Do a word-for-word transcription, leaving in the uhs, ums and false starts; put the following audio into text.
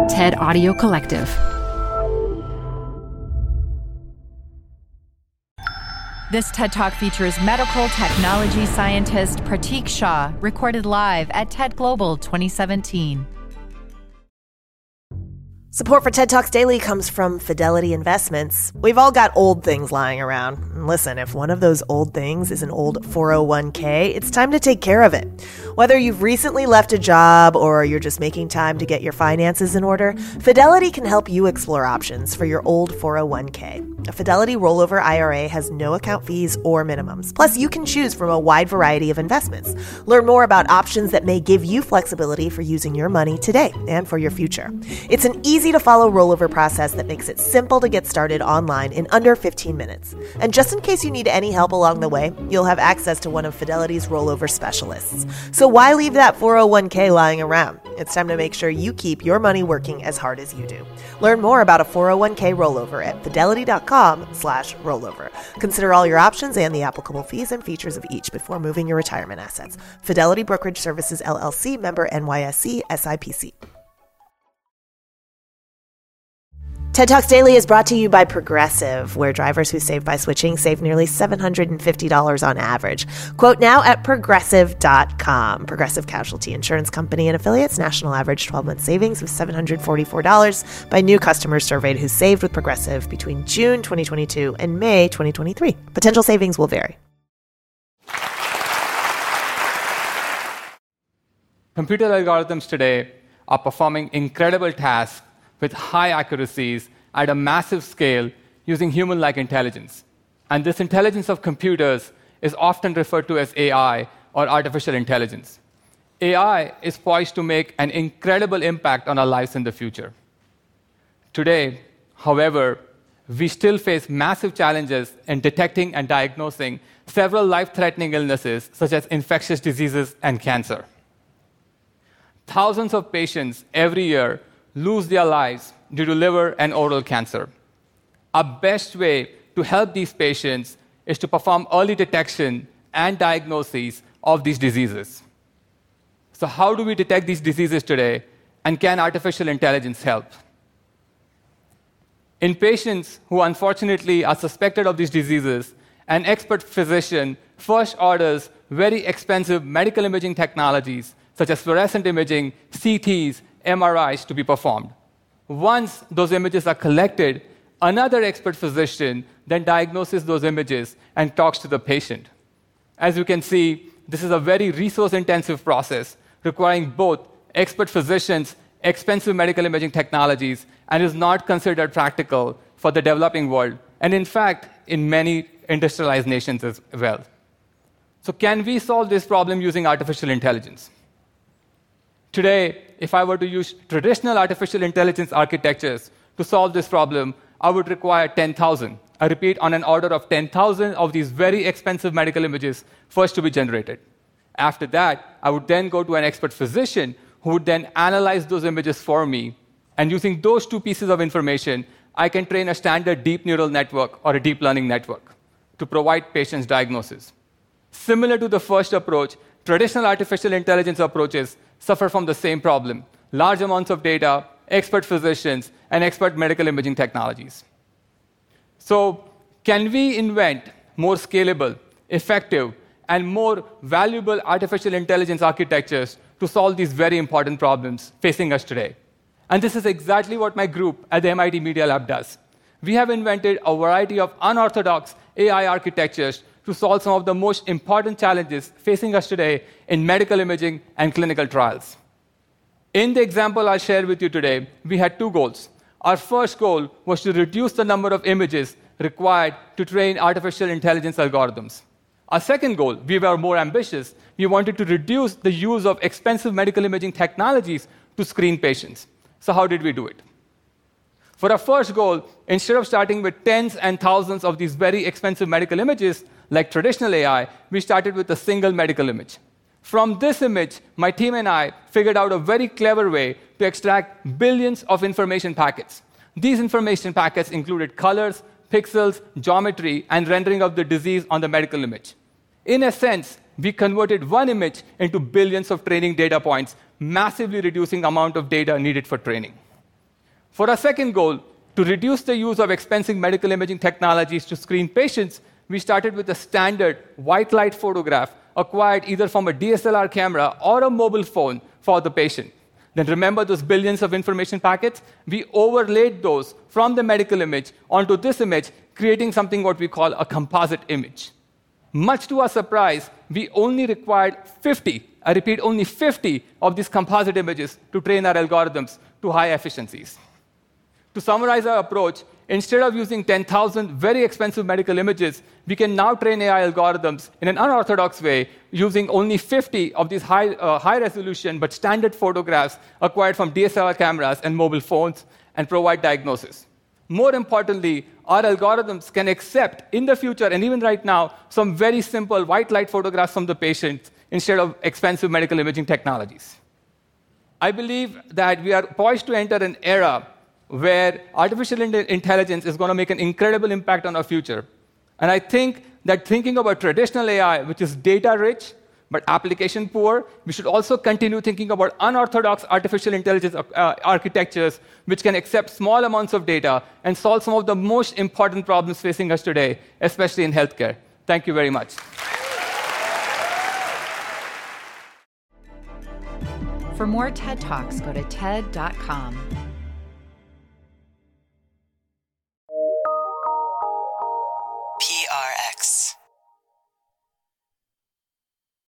TED Audio Collective. This TED Talk features medical technology scientist Pratik Shah, recorded live at TED Global twenty seventeen. Support for TED Talks Daily comes from Fidelity Investments. We've all got old things lying around. And listen, if one of those old things is an old four oh one k, it's time to take care of it. Whether you've recently left a job or you're just making time to get your finances in order, Fidelity can help you explore options for your old four oh one k. A Fidelity rollover I R A has no account fees or minimums. Plus, you can choose from a wide variety of investments. Learn more about options that may give you flexibility for using your money today and for your future. It's an easy to follow rollover process that makes it simple to get started online in under fifteen minutes. And just in case you need any help along the way, you'll have access to one of Fidelity's rollover specialists. So why leave that four oh one k lying around? It's time to make sure you keep your money working as hard as you do. Learn more about a four oh one k rollover at fidelity.com slash rollover. Consider all your options and the applicable fees and features of each before moving your retirement assets. Fidelity Brokerage Services, L L C, member N Y S C, S I P C. TED Talks Daily is brought to you by Progressive, where drivers who save by switching save nearly seven hundred fifty dollars on average. Quote now at progressive dot com. Progressive Casualty Insurance Company and affiliates. National average twelve-month savings of seven hundred forty-four dollars by new customers surveyed who saved with Progressive between June twenty twenty-two and May twenty twenty-three. Potential savings will vary. Computer algorithms today are performing incredible tasks with high accuracies at a massive scale using human-like intelligence. And this intelligence of computers is often referred to as A I, or artificial intelligence. A I is poised to make an incredible impact on our lives in the future. Today, however, we still face massive challenges in detecting and diagnosing several life-threatening illnesses, such as infectious diseases and cancer. Thousands of patients every year lose their lives due to liver and oral cancer. Our best way to help these patients is to perform early detection and diagnosis of these diseases. So how do we detect these diseases today, and can artificial intelligence help? In patients who unfortunately are suspected of these diseases, an expert physician first orders very expensive medical imaging technologies, such as fluorescent imaging, C Ts, M R Is to be performed. Once those images are collected, another expert physician then diagnoses those images and talks to the patient. As you can see, this is a very resource-intensive process requiring both expert physicians, expensive medical imaging technologies, and is not considered practical for the developing world, and in fact, in many industrialized nations as well. So can we solve this problem using artificial intelligence? Today, if I were to use traditional artificial intelligence architectures to solve this problem, I would require ten thousand. I repeat, on an order of ten thousand of these very expensive medical images first to be generated. After that, I would then go to an expert physician who would then analyze those images for me. And using those two pieces of information, I can train a standard deep neural network or a deep learning network to provide patients diagnosis. Similar to the first approach, traditional artificial intelligence approaches suffer from the same problem: large amounts of data, expert physicians, and expert medical imaging technologies. So, can we invent more scalable, effective, and more valuable artificial intelligence architectures to solve these very important problems facing us today? And this is exactly what my group at the M I T Media Lab does. We have invented a variety of unorthodox A I architectures to solve some of the most important challenges facing us today in medical imaging and clinical trials. In the example I'll share with you today, we had two goals. Our first goal was to reduce the number of images required to train artificial intelligence algorithms. Our second goal, we were more ambitious. We wanted to reduce the use of expensive medical imaging technologies to screen patients. So how did we do it? For our first goal, instead of starting with tens and thousands of these very expensive medical images, like traditional A I, we started with a single medical image. From this image, my team and I figured out a very clever way to extract billions of information packets. These information packets included colors, pixels, geometry, and rendering of the disease on the medical image. In a sense, we converted one image into billions of training data points, massively reducing the amount of data needed for training. For our second goal, to reduce the use of expensive medical imaging technologies to screen patients, we started with a standard white light photograph acquired either from a D S L R camera or a mobile phone for the patient. Then remember those billions of information packets? We overlaid those from the medical image onto this image, creating something what we call a composite image. Much to our surprise, we only required fifty, I repeat, only fifty of these composite images to train our algorithms to high efficiencies. To summarize our approach, instead of using ten thousand very expensive medical images, we can now train A I algorithms in an unorthodox way using only fifty of these high, uh, high-resolution but standard photographs acquired from D S L R cameras and mobile phones and provide diagnosis. More importantly, our algorithms can accept, in the future and even right now, some very simple white light photographs from the patient instead of expensive medical imaging technologies. I believe that we are poised to enter an era where artificial intelligence is going to make an incredible impact on our future. And I think that thinking about traditional A I, which is data-rich but application-poor, we should also continue thinking about unorthodox artificial intelligence uh, architectures which can accept small amounts of data and solve some of the most important problems facing us today, especially in healthcare. Thank you very much. For more TED Talks, go to T E D dot com.